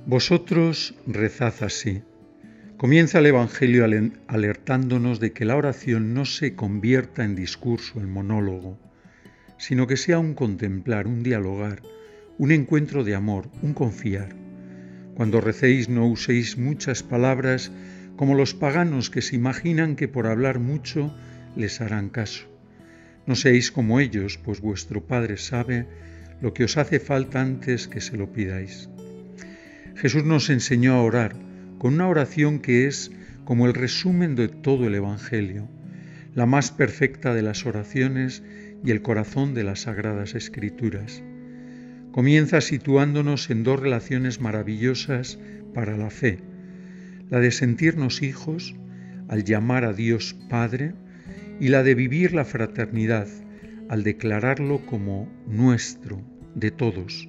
Vosotros rezad así. Comienza el Evangelio alertándonos de que la oración no se convierta en discurso, en monólogo, sino que sea un contemplar, un dialogar, un encuentro de amor, un confiar. Cuando recéis no uséis muchas palabras como los paganos que se imaginan que por hablar mucho les harán caso. No seáis como ellos, pues vuestro Padre sabe lo que os hace falta antes que se lo pidáis. Jesús nos enseñó a orar con una oración que es como el resumen de todo el Evangelio, la más perfecta de las oraciones y el corazón de las Sagradas Escrituras. Comienza situándonos en dos relaciones maravillosas para la fe, la de sentirnos hijos al llamar a Dios Padre y la de vivir la fraternidad al declararlo como nuestro, de todos.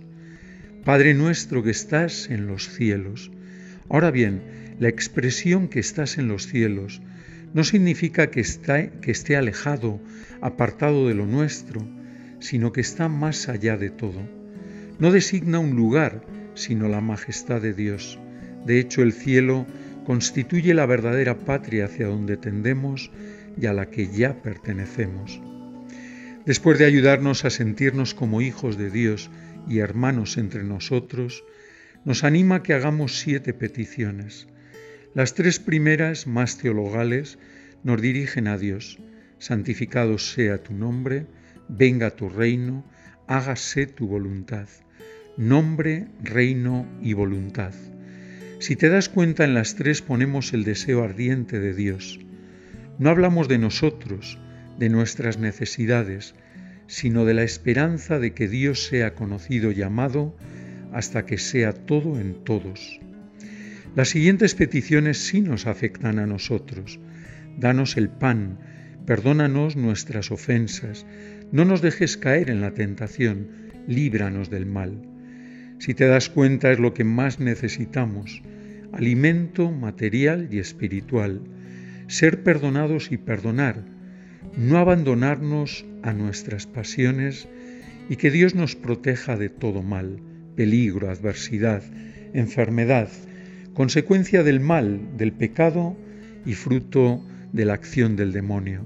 Padre nuestro que estás en los cielos. Ahora bien, la expresión que estás en los cielos no significa que esté alejado, apartado de lo nuestro, sino que está más allá de todo. No designa un lugar, sino la majestad de Dios. De hecho, el cielo constituye la verdadera patria hacia donde tendemos y a la que ya pertenecemos. Después de ayudarnos a sentirnos como hijos de Dios y hermanos entre nosotros, nos anima a que hagamos 7 peticiones. Las 3 primeras, más teologales, nos dirigen a Dios. Santificado sea tu nombre, venga tu reino, hágase tu voluntad. Nombre, reino y voluntad. Si te das cuenta, en las 3 ponemos el deseo ardiente de Dios. No hablamos de nosotros, de nuestras necesidades, sino de la esperanza de que Dios sea conocido y amado hasta que sea todo en todos. Las siguientes peticiones sí nos afectan a nosotros. Danos el pan, perdónanos nuestras ofensas, no nos dejes caer en la tentación, líbranos del mal. Si te das cuenta, es lo que más necesitamos, alimento material y espiritual, ser perdonados y perdonar, no abandonarnos a nuestras pasiones y que Dios nos proteja de todo mal, peligro, adversidad, enfermedad, consecuencia del mal, del pecado y fruto de la acción del demonio.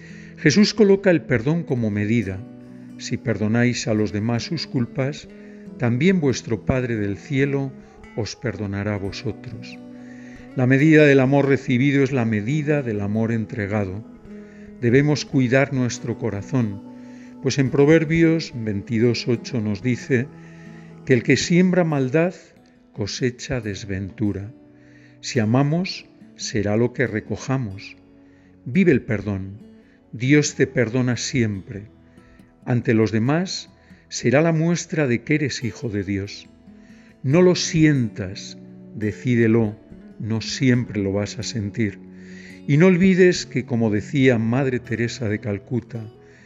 Jesús coloca el perdón como medida. Si perdonáis a los demás sus culpas, también vuestro Padre del cielo os perdonará a vosotros. La medida del amor recibido es la medida del amor entregado. Debemos cuidar nuestro corazón, pues en Proverbios 22:8 nos dice que el que siembra maldad cosecha desventura. Si amamos, será lo que recojamos. Vive el perdón. Dios te perdona siempre. Ante los demás será la muestra de que eres hijo de Dios. No lo sientas, decídelo, no siempre lo vas a sentir. Y no olvides que, como decía Madre Teresa de Calcuta,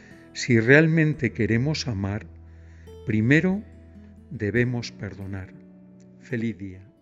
si realmente queremos amar, primero debemos perdonar. Feliz día.